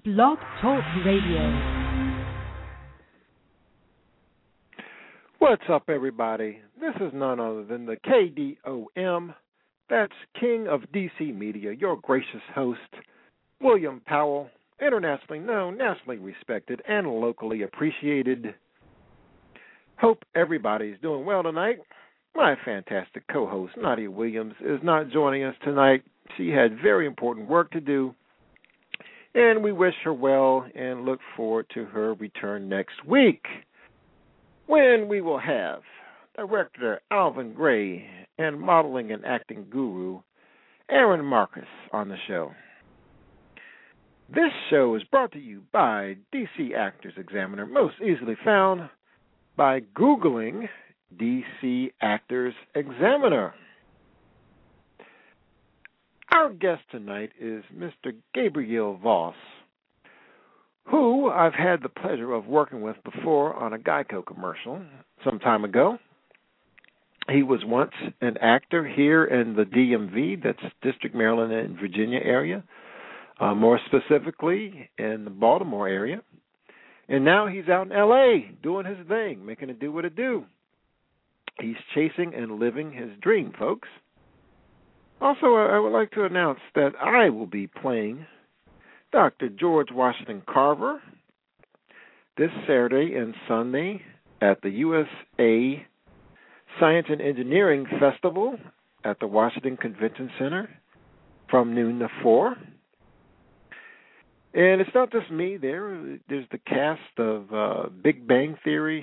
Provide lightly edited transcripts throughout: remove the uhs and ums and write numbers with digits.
Blog Talk Radio. What's up, everybody? This is none other than the KDOM. That's King of DC Media, your gracious host, William Powell, internationally known, nationally respected, and locally appreciated. Hope everybody's doing well tonight. My fantastic co-host, Nadia Williams, is not joining us tonight. She had very important work to do, and we wish her well and look forward to her return next week, when we will have director Alvin Gray and modeling and acting guru Aaron Marcus on the show. This show is brought to you by DC Actors Examiner, most easily found by Googling DC Actors Examiner. Our guest tonight is Mr. Gabriel Voss, who I've had the pleasure of working with before on a Geico commercial some time ago. He was once an actor here in the DMV, that's District, Maryland, and Virginia area, more specifically in the Baltimore area. And now he's out in L.A. doing his thing, making it do what it do. He's chasing and living his dream, folks. Also, I would like to announce that I will be playing Dr. George Washington Carver this Saturday and Sunday at the USA Science and Engineering Festival at the Washington Convention Center from noon to 4. And it's not just me there. There's the cast of Big Bang Theory.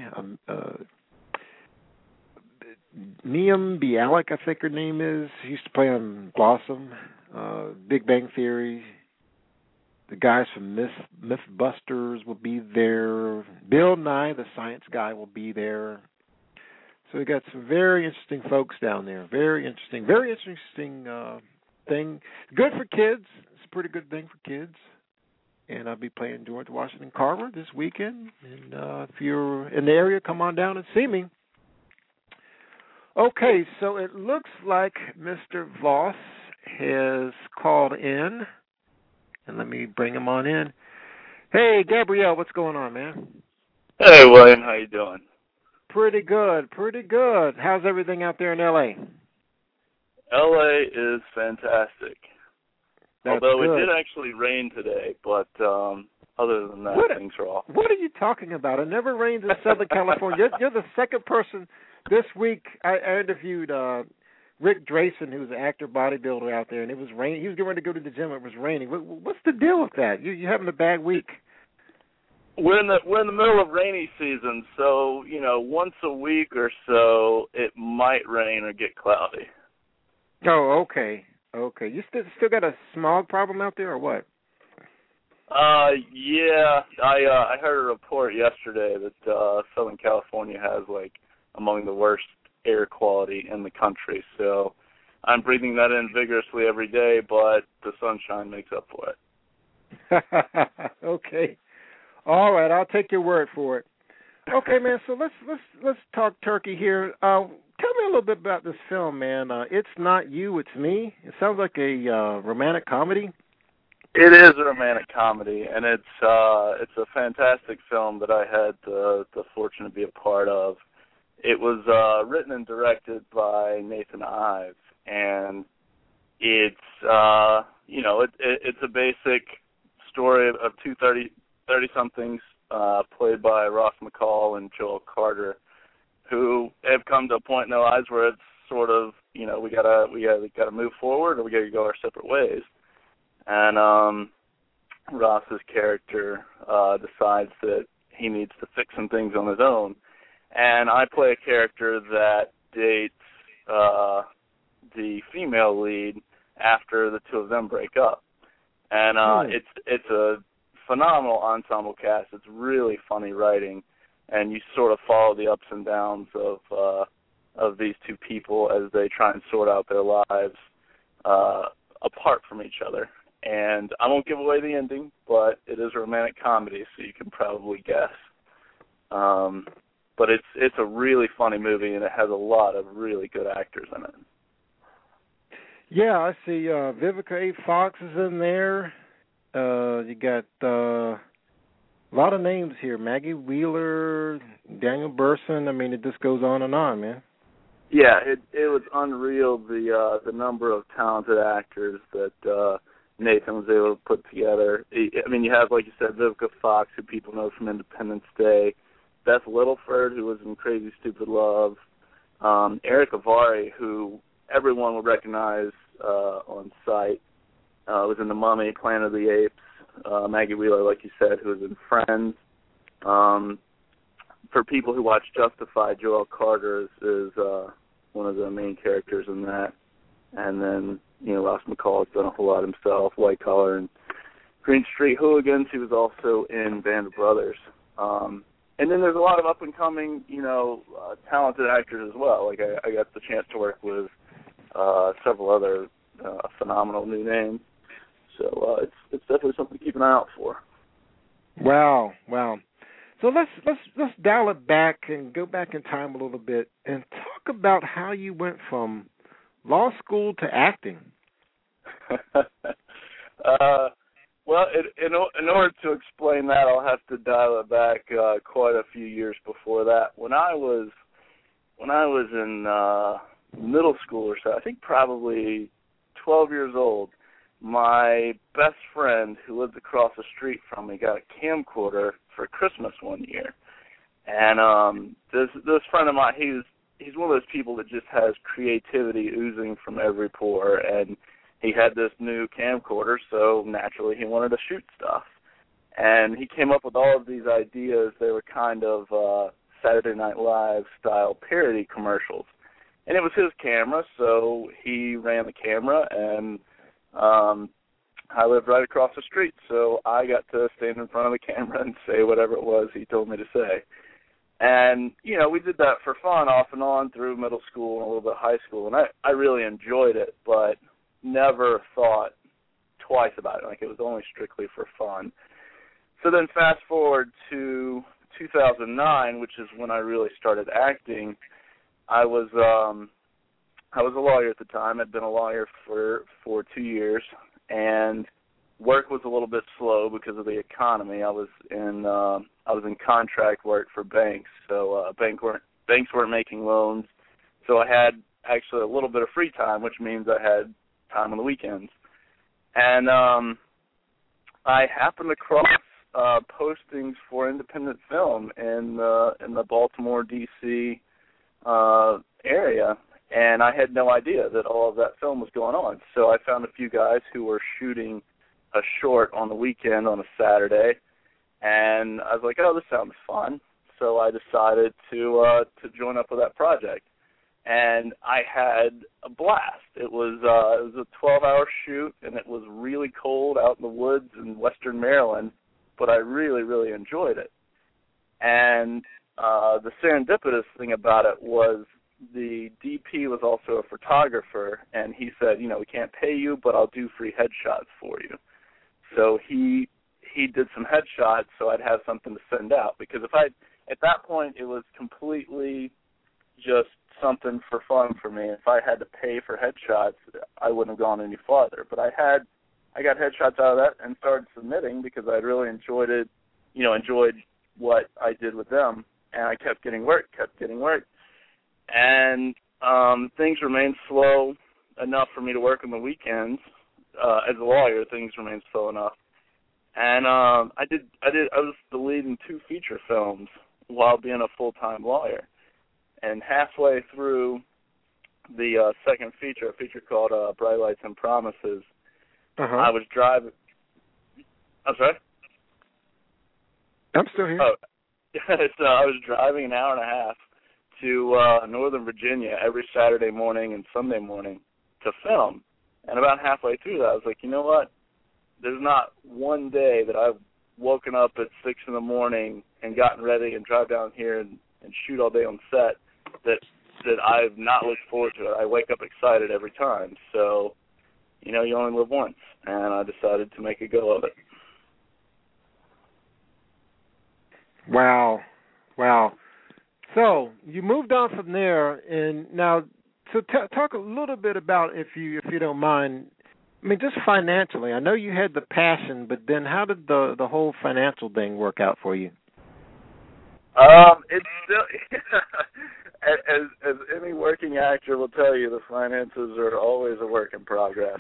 Neum Bialik, I think her name is. She used to play on Blossom, Big Bang Theory. The guys from Mythbusters will be there. Bill Nye, the science guy, will be there. So we got some very interesting folks down there. Very interesting thing. Good for kids. It's a pretty good thing for kids. And I'll be playing George Washington Carver this weekend. And if you're in the area, come on down and see me. Okay, so it looks like Mr. Voss has called in. And let me bring him on in. Hey, Gabrielle, what's going on, man? Hey, William, how you doing? Pretty good. How's everything out there in L.A.? L.A. is fantastic. That's Although good. It did actually rain today, but other than that, things are off. What are you talking about? It never rains in Southern California. You're the second person this week. I interviewed Rick Drayson, who's an actor bodybuilder out there, and it was raining. He was getting ready to go to the gym. It was raining. What's the deal with that? You having a bad week? We're in the middle of rainy season, so once a week or so it might rain or get cloudy. Oh, okay. You still got a smog problem out there, or what? Yeah. I heard a report yesterday that Southern California has among the worst air quality in the country. So I'm breathing that in vigorously every day, but the sunshine makes up for it. Okay. All right, I'll take your word for it. Okay, man. So let's talk turkey here. Tell me a little bit about this film, man. It's Not You, It's Me. It sounds like a romantic comedy. It is a romantic comedy, and it's a fantastic film that I had the fortune to be a part of. It was written and directed by Nathan Ives, and it's it's a basic story of two 30-somethings played by Ross McCall and Joel Carter, who have come to a point in their lives where it's sort of we gotta move forward or we gotta go our separate ways, and Ross's character decides that he needs to fix some things on his own. And I play a character that dates the female lead after the two of them break up. And it's a phenomenal ensemble cast. It's really funny writing, and you sort of follow the ups and downs of these two people as they try and sort out their lives apart from each other. And I won't give away the ending, but it is a romantic comedy, so you can probably guess. But it's a really funny movie, and it has a lot of really good actors in it. Yeah, I see Vivica A. Fox is in there. You got a lot of names here: Maggie Wheeler, Daniel Burson. I mean, it just goes on and on, man. Yeah, it was unreal the number of talented actors that Nathan was able to put together. I mean, you have, like you said, Vivica Fox, who people know from Independence Day, Beth Littleford, who was in Crazy Stupid Love, Eric Avari, who everyone would recognize on sight, was in The Mummy, Planet of the Apes, Maggie Wheeler, like you said, who was in Friends. For people who watch Justified, Joel Carter is one of the main characters in that. And then, Ross McCall has done a whole lot himself, White Collar and Green Street Hooligans. He was also in Band of Brothers. And then there's a lot of up-and-coming, talented actors as well. Like, I got the chance to work with several other phenomenal new names. So it's definitely something to keep an eye out for. Wow. So let's dial it back and go back in time a little bit and talk about how you went from law school to acting. Well, in order to explain that, I'll have to dial it back quite a few years before that. When I was in middle school or so, I think probably 12 years old, my best friend who lived across the street from me got a camcorder for Christmas one year. And this friend of mine, he's one of those people that just has creativity oozing from every pore, and he had this new camcorder, so naturally he wanted to shoot stuff. And he came up with all of these ideas. They were kind of Saturday Night Live style parody commercials. And it was his camera, so he ran the camera, and I lived right across the street, so I got to stand in front of the camera and say whatever it was he told me to say. And, we did that for fun off and on through middle school and a little bit of high school, and I really enjoyed it, but never thought twice about it. Like, it was only strictly for fun. So then fast forward to 2009, which is when I really started acting. I was a lawyer at the time. I'd been a lawyer for 2 years, and work was a little bit slow because of the economy. I was in contract work for banks, so banks weren't making loans. So I had actually a little bit of free time, which means I had time on the weekends. And I happened across postings for independent film in the Baltimore, D.C. Area, and I had no idea that all of that film was going on. So I found a few guys who were shooting a short on the weekend on a Saturday, and I was like, oh, this sounds fun. So I decided to join up with that project, and I had a blast. It was a 12-hour shoot, and it was really cold out in the woods in western Maryland, but I really, really enjoyed it. And the serendipitous thing about it was the DP was also a photographer, and he said, we can't pay you, but I'll do free headshots for you. So he did some headshots so I'd have something to send out, because at that point it was completely just something for fun for me. If I had to pay for headshots, I wouldn't have gone any farther. But I got headshots out of that and started submitting because I really enjoyed it, enjoyed what I did with them, and I kept getting work. And things remained slow enough for me to work on the weekends. As a lawyer, things remained slow enough. And I was the lead in 2 feature films while being a full-time lawyer. And halfway through the second feature, a feature called Bright Lights and Promises, I was driving. I'm sorry? I'm still here. Oh, so I was driving an hour and a half to Northern Virginia every Saturday morning and Sunday morning to film. And about halfway through that, I was like, you know what? There's not one day that I've woken up at 6 in the morning and gotten ready and drive down here and shoot all day on set that I've not looked forward to it. I wake up excited every time. So, you only live once, and I decided to make a go of it. Wow. So you moved on from there, and now, so talk a little bit about, if you don't mind, I mean, just financially. I know you had the passion, but then how did the whole financial thing work out for you? It's still, as any working actor will tell you, the finances are always a work in progress.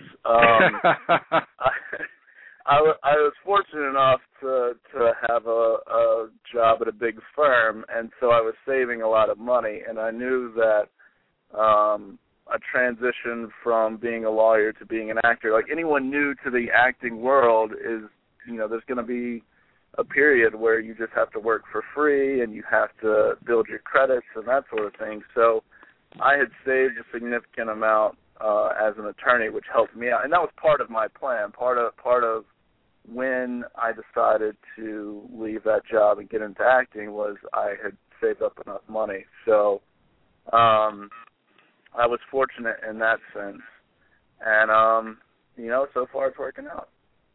I was fortunate enough to have a job at a big firm, and so I was saving a lot of money, and I knew that a transition from being a lawyer to being an actor, like anyone new to the acting world, is, there's going to be a period where you just have to work for free and you have to build your credits and that sort of thing. So I had saved a significant amount as an attorney, which helped me out, and that was part of my plan. Part of when I decided to leave that job and get into acting was I had saved up enough money. So I was fortunate in that sense, and so far it's working out.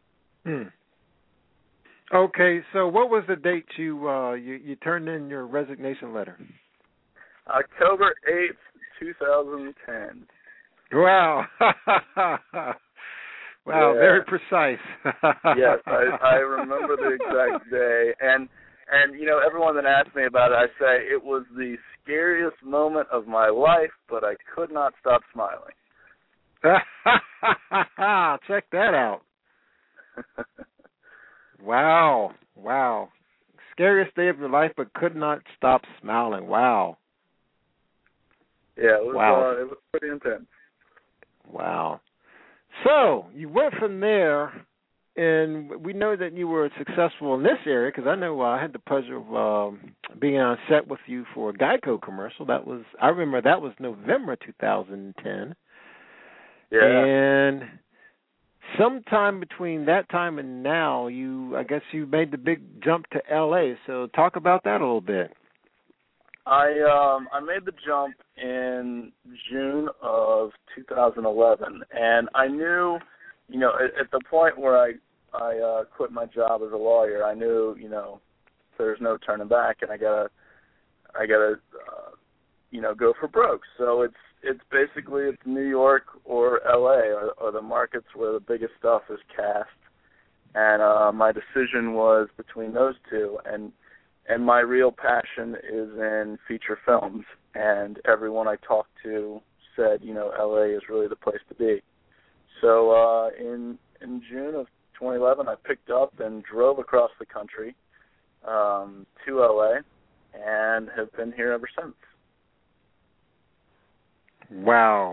Okay, so what was the date you turned in your resignation letter? October 8th, 2010. Wow. Wow, yeah. Very precise. Yes, I remember the exact day. And everyone that asks me about it, I say it was the scariest moment of my life, but I could not stop smiling. Check that out. Wow. Scariest day of your life, but could not stop smiling. Wow. Yeah, it was pretty intense. Wow. So, you went from there, and we know that you were successful in this area, because I know I had the pleasure of being on set with you for a Geico commercial. I remember that was November 2010. Yeah. And sometime between that time and now, I guess you made the big jump to L.A., so talk about that a little bit. I made the jump in June of 2011, and I knew, at the point where I quit my job as a lawyer, I knew, there's no turning back, and I gotta go for broke. So it's basically New York or LA are the markets where the biggest stuff is cast, and my decision was between those two, and my real passion is in feature films, and everyone I talked to said, LA is really the place to be. So in June of 2011, I picked up and drove across the country to LA, and have been here ever since. Wow.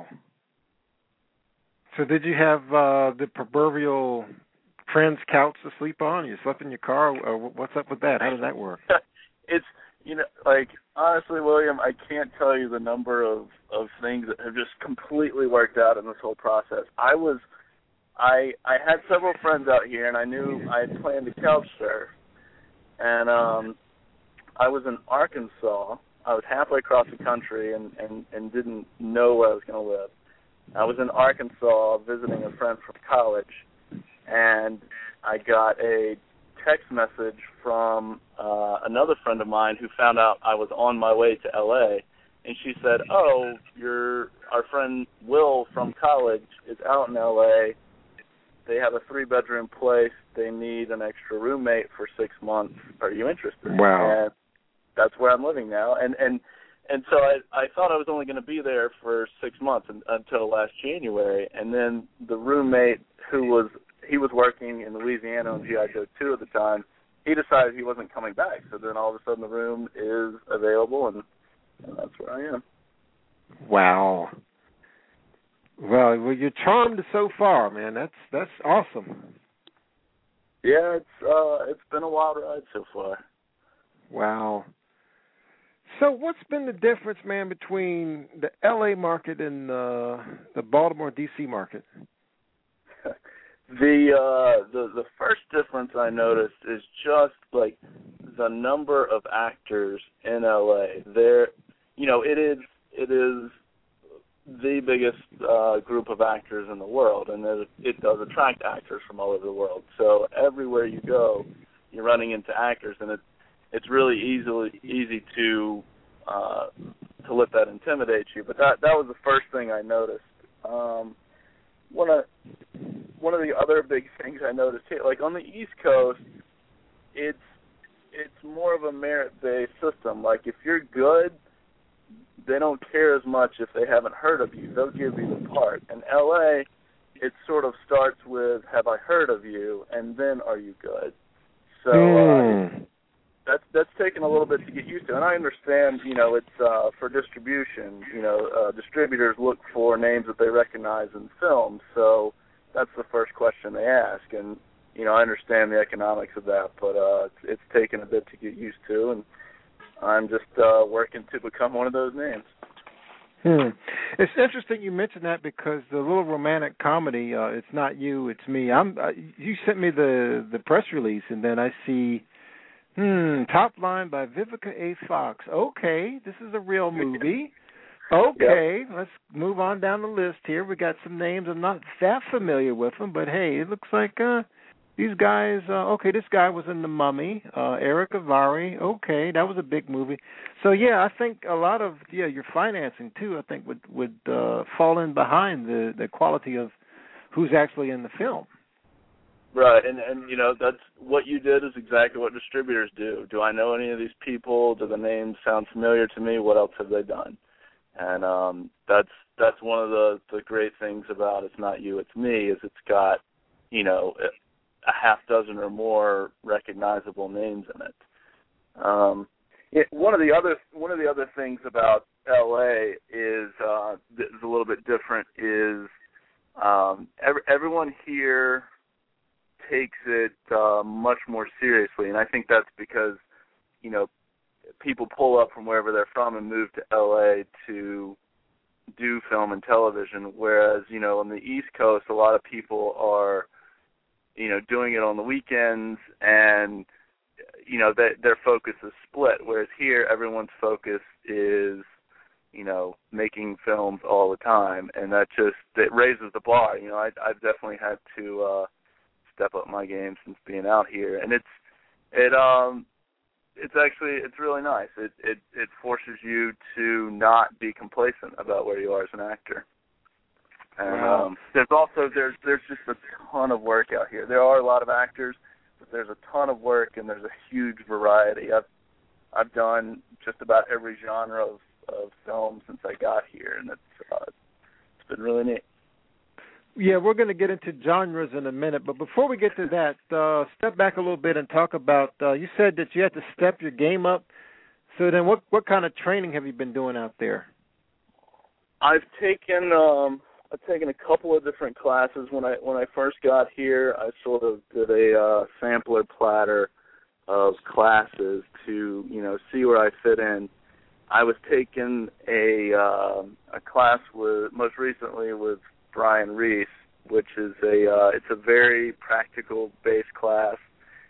So did you have the proverbial friend's couch to sleep on? You slept in your car? Or what's up with that? How does that work? It's, honestly, William, I can't tell you the number of things that have just completely worked out in this whole process. I had several friends out here, and I knew I had planned to couch surf. And I was in Arkansas. I was halfway across the country and didn't know where I was going to live. I was in Arkansas visiting a friend from college, and I got a text message from another friend of mine who found out I was on my way to L.A., and she said, our friend Will from college is out in L.A. They have a 3-bedroom place. They need an extra roommate for 6 months. Are you interested? Wow. And that's where I'm living now. And so I thought I was only going to be there for 6 months until last January. And then the roommate he was working in Louisiana on G.I. Joe 2 at the time, he decided he wasn't coming back. So then all of a sudden the room is available, and that's where I am. Wow. Well, you're charmed so far, man. That's awesome. Yeah, it's been a wild ride so far. Wow. So what's been the difference, man, between the L.A. market and the Baltimore, D.C. market? The first difference I noticed is just like the number of actors in L.A. There, it is the biggest group of actors in the world, and it does attract actors from all over the world. So everywhere you go, you're running into actors, and it's really easy to let that intimidate you. But that was the first thing I noticed. one of the other big things I noticed here, like on the East Coast, it's more of a merit-based system. Like if you're good, they don't care as much if they haven't heard of you. They'll give you the part. In LA, it sort of starts with, have I heard of you, and then are you good? So that's taken a little bit to get used to. And I understand, it's for distribution. Distributors look for names that they recognize in films. So that's the first question they ask. And, I understand the economics of that, but it's taken a bit to get used to. And I'm just working to become one of those names. It's interesting you mentioned that because the little romantic comedy, It's Not You, It's Me. You sent me the press release, and then I see, top line by Vivica A. Fox. Okay, this is a real movie. Okay, Yep. Let's move on down the list here. We got some names. I'm not that familiar with them, but hey, it looks like these guys. This guy was in The Mummy. Eric Avari. Okay, that was a big movie. So yeah, I think a lot of your financing too, I think would fall in behind the quality of who's actually in the film. Right, and that's what you did is exactly what distributors do. Do I know any of these people? Do the names sound familiar to me? What else have they done? And that's one of the great things about It's Not You, It's Me is it's got a half dozen or more recognizable names in it. One of the other things about LA is a little bit different. Is everyone here takes it much more seriously, and I think that's because people pull up from wherever they're from and move to LA to do film and television, whereas on the East Coast a lot of people are doing it on the weekends, and their focus is split, whereas here everyone's focus is making films all the time, and that raises the bar. I've definitely had to step up my game since being out here, and it's really nice. It forces you to not be complacent about where you are as an actor. And there's just a ton of work out here. There are a lot of actors, but there's a ton of work and there's a huge variety. I've done just about every genre of film since I got here, and it's been really neat. Yeah, we're going to get into genres in a minute, but before we get to that, step back a little bit and talk about, you said that you had to step your game up. So then what kind of training have you been doing out there? I've taken a couple of different classes. When I first got here, I sort of did a sampler platter of classes to, see where I fit in. I was taking a class most recently with Brian Reese, which is it's a very practical based class.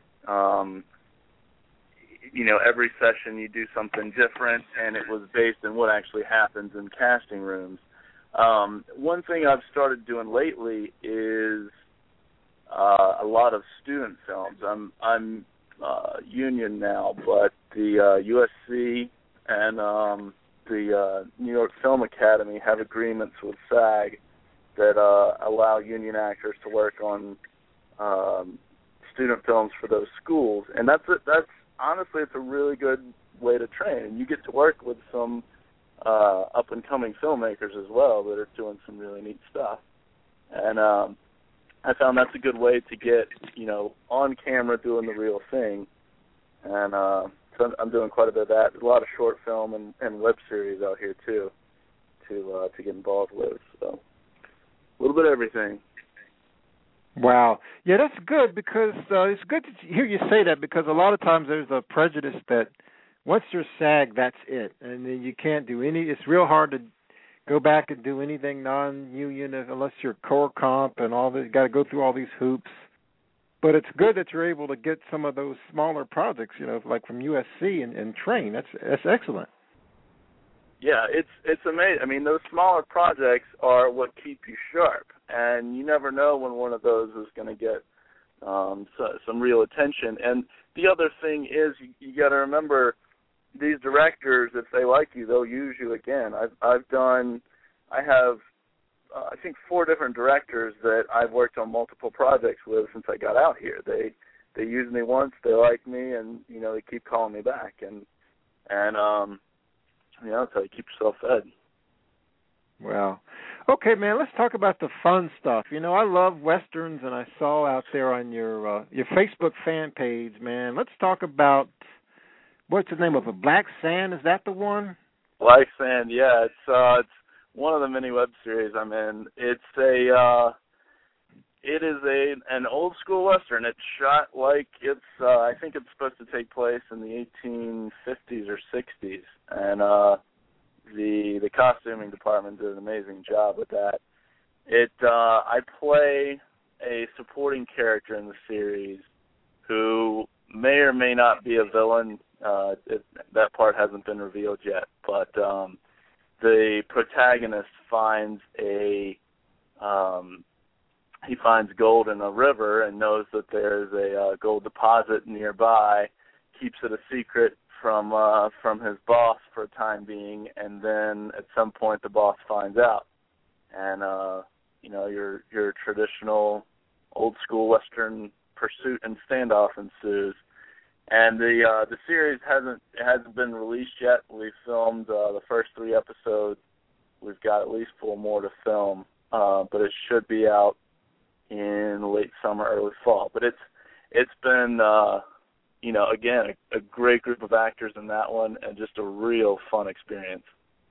Every session you do something different, and it was based on what actually happens in casting rooms. One thing I've started doing lately is a lot of student films. I'm union now, but the USC and the New York Film Academy have agreements with SAG that allow union actors to work on student films for those schools, and that's honestly, it's a really good way to train. And you get to work with some up and coming filmmakers as well that are doing some really neat stuff. And I found that's a good way to get on camera doing the real thing. And so I'm doing quite a bit of that. There's a lot of short film and web series out here too to get involved with. So. A little bit of everything. Wow. Yeah, that's good because it's good to hear you say that because a lot of times there's a prejudice that once you're SAG, that's it. And then you can't do it's real hard to go back and do anything non-union unless you're core comp and all this. You got to go through all these hoops. But it's good that you're able to get some of those smaller projects, like from USC and train. That's excellent. Yeah, it's amazing. I mean, those smaller projects are what keep you sharp, and you never know when one of those is going to get some real attention. And the other thing is you got to remember these directors, if they like you, they'll use you again. I have I think 4 different directors that I've worked on multiple projects with since I got out here. They used me once, they like me, and they keep calling me back, and that's how you keep yourself fed. Well, okay, man. Let's talk about the fun stuff. I love westerns, and I saw out there on your Facebook fan page, man. Let's talk about what's the name of it? Black Sand, is that the one? Black Sand, yeah. It's one of the mini web series I'm in. It is an old school western. It's shot like it's I think it's supposed to take place in the 1850s or 60s, and the costuming department did an amazing job with that. I play a supporting character in the series who may or may not be a villain. That part hasn't been revealed yet, but the protagonist finds he finds gold in a river and knows that there's a gold deposit nearby, keeps it a secret from his boss for a time being, and then at some point the boss finds out, and your traditional old school western pursuit and standoff ensues. And the series hasn't been released yet. We filmed the first 3 episodes. We've got at least 4 more to film, but it should be out in late summer, early fall. But it's been again a great group of actors in that one, and just a real fun experience.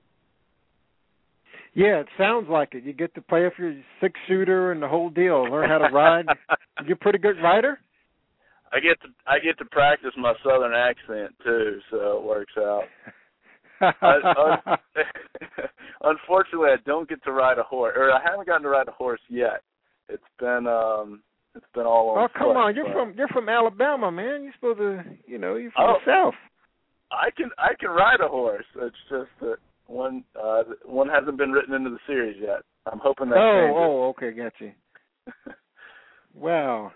Yeah, it sounds like it. You get to play for your 6-shooter and the whole deal. Learn how to ride. You're a pretty good rider. I get to practice my southern accent too, so it works out. Unfortunately, I don't get to ride a horse, or I haven't gotten to ride a horse yet. It's been all on. Oh, come foot, on! You're from Alabama, man. You're supposed to, you're from the South. I can ride a horse. It's just that one hasn't been written into the series yet. I'm hoping that changes. Oh, okay, got you. Wow.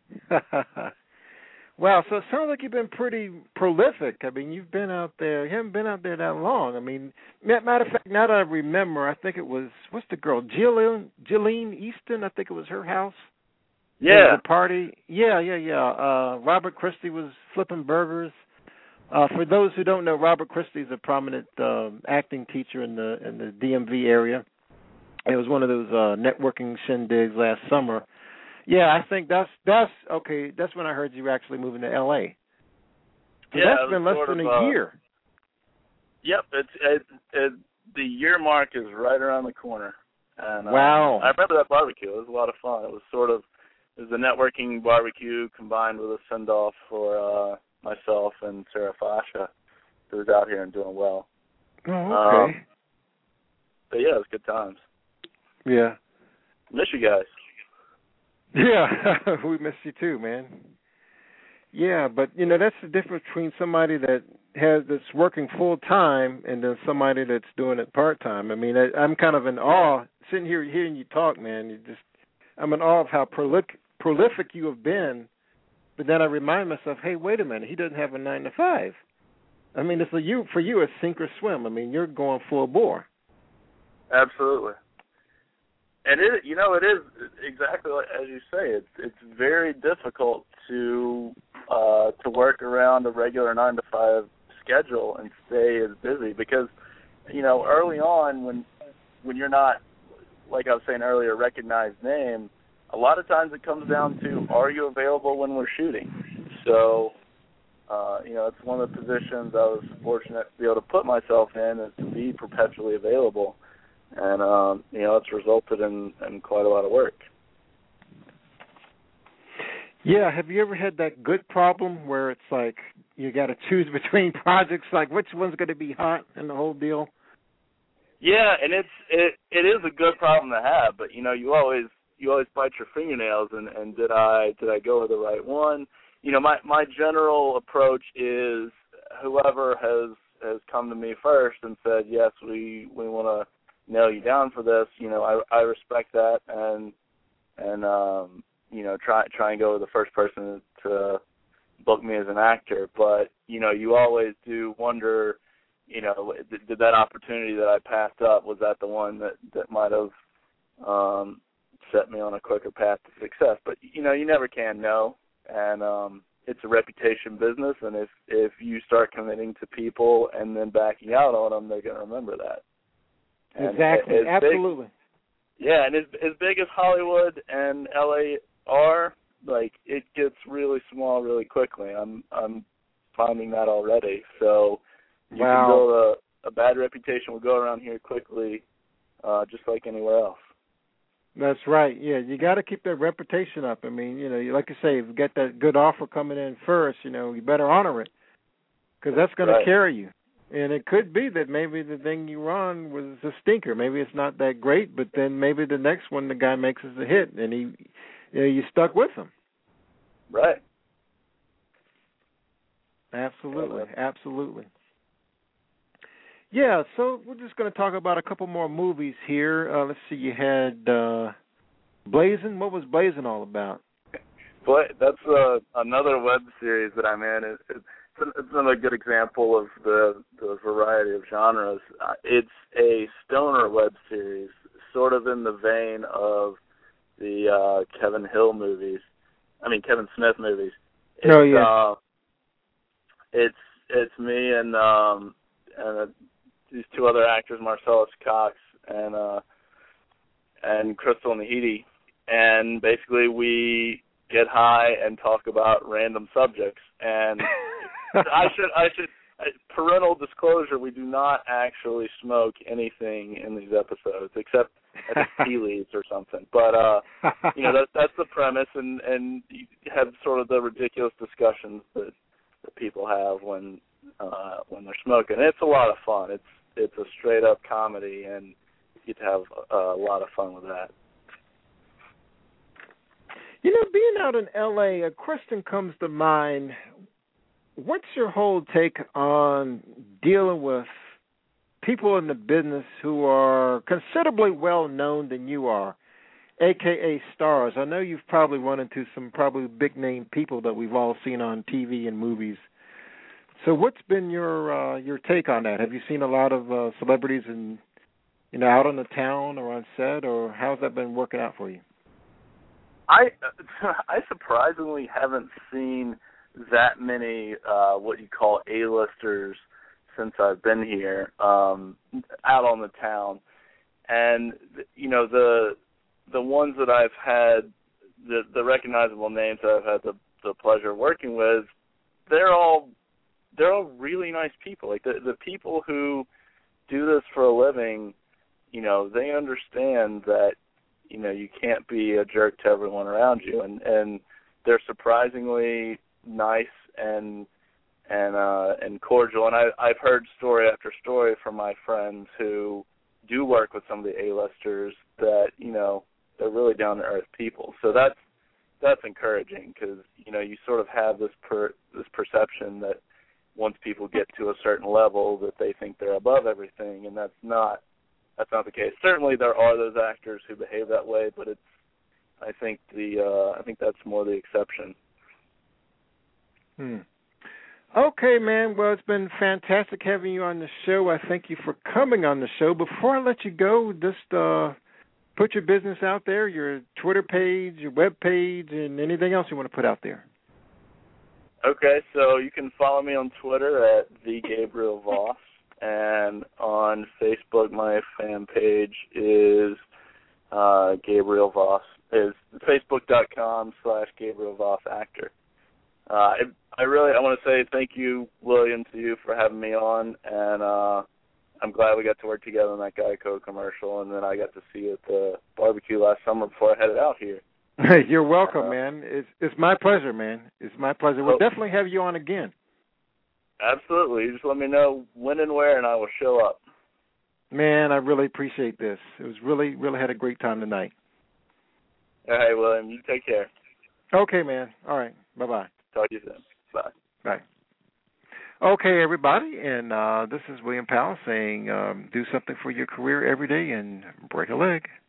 Wow, so it sounds like you've been pretty prolific. I mean, you haven't been out there that long. I mean, matter of fact, now that I remember, I think it was, what's the girl, Gillian Easton? I think it was her house. Yeah. The party. Yeah. Robert Christie was flipping burgers. For those who don't know, Robert Christie is a prominent acting teacher in the DMV area. It was one of those networking shindigs last summer. Yeah, I think that's okay. That's when I heard you were actually moving to L.A. So yeah, that's been less than a year. Yep, the year mark is right around the corner. And wow! I remember that barbecue. It was a lot of fun. It was a networking barbecue combined with a send off for myself and Sarah Fasha, who's out here and doing well. Oh, okay. But yeah, it was good times. Yeah. Miss you guys. Yeah, we miss you too, man. Yeah, but that's the difference between somebody that's working full time and then somebody that's doing it part time. I mean, I'm kind of in awe sitting here hearing you talk, man. I'm in awe of how prolific you have been. But then I remind myself, hey, wait a minute, he doesn't have a 9 to 5. I mean, for you, it's sink or swim. I mean, you're going full bore. Absolutely. And it is exactly like, as you say. It's very difficult to work around a regular 9 to 5 schedule and stay as busy because, early on when you're not, like I was saying earlier, a recognized name, a lot of times it comes down to, are you available when we're shooting? So, it's one of the positions I was fortunate to be able to put myself in, is to be perpetually available. And, it's resulted in quite a lot of work. Yeah, have you ever had that good problem where it's like you got to choose between projects, like which one's going to be hot and the whole deal? Yeah, and it is a good problem to have, but, you always bite your fingernails, and did I go with the right one? My general approach is whoever has come to me first and said, yes, we want to nail you down for this, I respect that, and try and go with the first person to book me as an actor. But, you always do wonder, did that opportunity that I passed up, was that the one that might have set me on a quicker path to success. But, you never can know. And it's a reputation business, and if you start committing to people and then backing out on them, they're going to remember that. And exactly, absolutely. And as big as Hollywood and LA are, like, it gets really small really quickly. I'm finding that already. So you can build a bad reputation will go around here quickly, just like anywhere else. That's right. Yeah, you got to keep that reputation up. I mean, like you say, if you get that good offer coming in first, you better honor it, because that's going to carry you. And it could be that maybe the thing you run was a stinker. Maybe it's not that great, but then maybe the next one the guy makes is a hit, and you stuck with him. Right. Absolutely, absolutely. Yeah, so we're just going to talk about a couple more movies here. Let's see, you had Blazing. What was Blazing all about? But that's another web series that I'm in. It's another good example of the variety of genres. It's a stoner web series, sort of in the vein of the Kevin Smith movies. It's me and these two other actors, Marcellus Cox and Crystal Nahidi, and basically we get high and talk about random subjects. And parental disclosure, we do not actually smoke anything in these episodes except tea leaves or something. But that's the premise, and you have sort of the ridiculous discussions that people have when they're smoking. And it's a lot of fun. It's a straight up comedy, and you get to have a lot of fun with that. Being out in L.A., a question comes to mind. What's your whole take on dealing with people in the business who are considerably well known than you are, a.k.a. stars? I know you've probably run into some probably big-name people that we've all seen on TV and movies. So what's been your take on that? Have you seen a lot of celebrities out on the town or on set, or how's that been working out for you? I surprisingly haven't seen that many what you call A-listers since I've been here out on the town. And, the ones that I've had, the recognizable names that I've had the pleasure of working with, they're all really nice people. Like the people who do this for a living, they understand that, you can't be a jerk to everyone around you, and they're surprisingly nice and cordial. And I've heard story after story from my friends who do work with some of the A-listers that, they're really down to earth people. So that's encouraging, because you sort of have this perception that once people get to a certain level that they think they're above everything, and that's not the case. Certainly there are those actors who behave that way, but I think that's more the exception. Okay, man. Well, it's been fantastic having you on the show. I thank you for coming on the show. Before I let you go, just put your business out there, your Twitter page, your web page, and anything else you want to put out there. Okay, so you can follow me on Twitter at @TheGabrielVoss, and on Facebook my fan page is Gabriel Voss, is facebook.com/GabrielVossActor. I want to say thank you, William, to you for having me on, and I'm glad we got to work together on that Geico commercial, and then I got to see you at the barbecue last summer before I headed out here. You're welcome, man. It's my pleasure, man. It's my pleasure. We'll definitely have you on again. Absolutely. You just let me know when and where, and I will show up. Man, I really appreciate this. It was really had a great time tonight. All right, William. You take care. Okay, man. All right. Bye-bye. Talk to you soon. Bye. Bye. Okay, everybody, and this is William Powell saying do something for your career every day and break a leg.